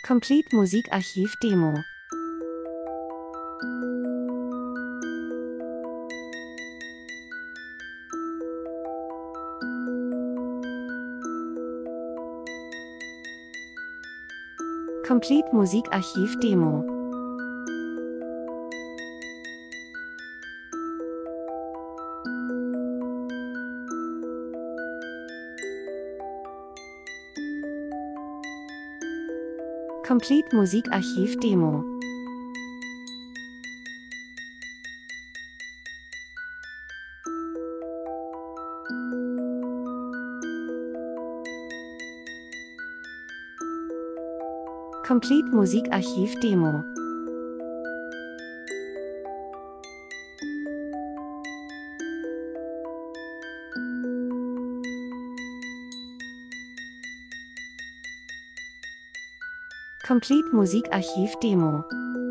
Complete Musikarchiv Demo. Complete Musikarchiv Demo. Complete Musikarchiv Demo. Complete Musikarchiv Demo. Complete Musikarchiv Demo.